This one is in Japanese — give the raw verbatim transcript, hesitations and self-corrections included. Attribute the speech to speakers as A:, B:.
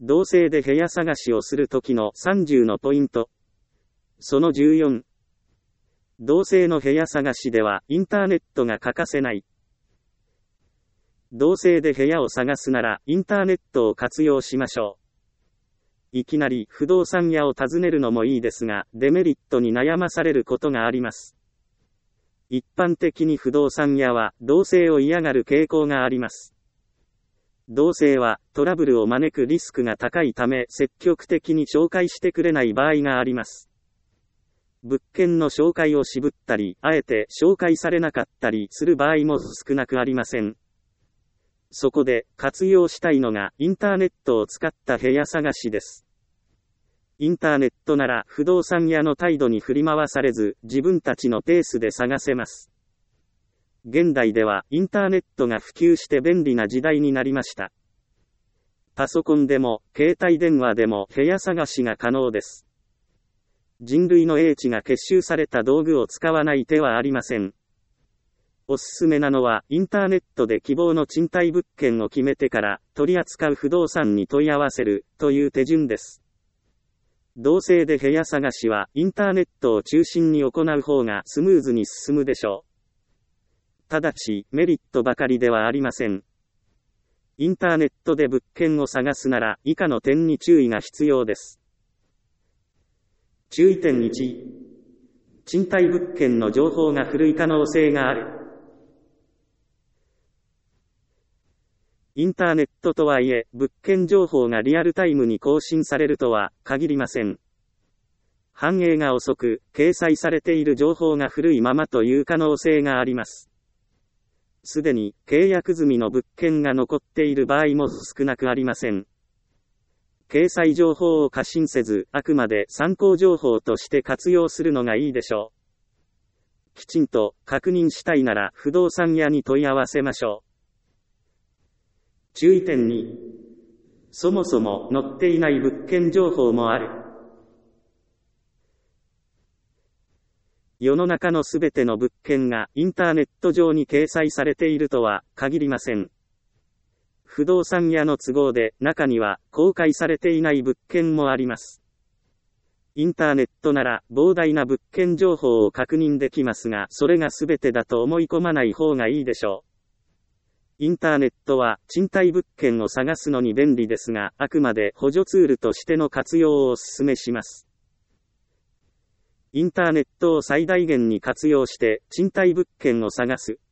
A: 同性で部屋探しをするときのさんじゅうのポイント。そのじゅうよん。同性の部屋探しではインターネットが欠かせない。同性で部屋を探すならインターネットを活用しましょう。いきなり不動産屋を訪ねるのもいいですが、デメリットに悩まされることがあります。一般的に不動産屋は同性を嫌がる傾向があります。同性はトラブルを招くリスクが高いため積極的に紹介してくれない場合があります。物件の紹介を渋ったり、あえて紹介されなかったりする場合も少なくありません。そこで活用したいのがインターネットを使った部屋探しです。インターネットなら不動産屋の態度に振り回されず自分たちのペースで探せます。現代ではインターネットが普及して便利な時代になりました。パソコンでも携帯電話でも部屋探しが可能です。人類の英知が結集された道具を使わない手はありません。おすすめなのはインターネットで希望の賃貸物件を決めてから取り扱う不動産に問い合わせるという手順です。同性で部屋探しはインターネットを中心に行う方がスムーズに進むでしょう。ただしメリットばかりではありません。インターネットで物件を探すなら以下の点に注意が必要です。注意点いち、賃貸物件の情報が古い可能性がある。インターネットとはいえ、物件情報がリアルタイムに更新されるとは限りません。反映が遅く、掲載されている情報が古いままという可能性があります。すでに契約済みの物件が残っている場合も少なくありません。掲載情報を過信せず、あくまで参考情報として活用するのがいいでしょう。きちんと確認したいなら不動産屋に問い合わせましょう。注意点に、そもそも載っていない物件情報もある。世の中のすべての物件がインターネット上に掲載されているとは限りません。不動産屋の都合で中には公開されていない物件もあります。インターネットなら膨大な物件情報を確認できますが、それが全てだと思い込まない方がいいでしょう。インターネットは賃貸物件を探すのに便利ですが、あくまで補助ツールとしての活用をお勧めします。インターネットを最大限に活用して賃貸物件を探す。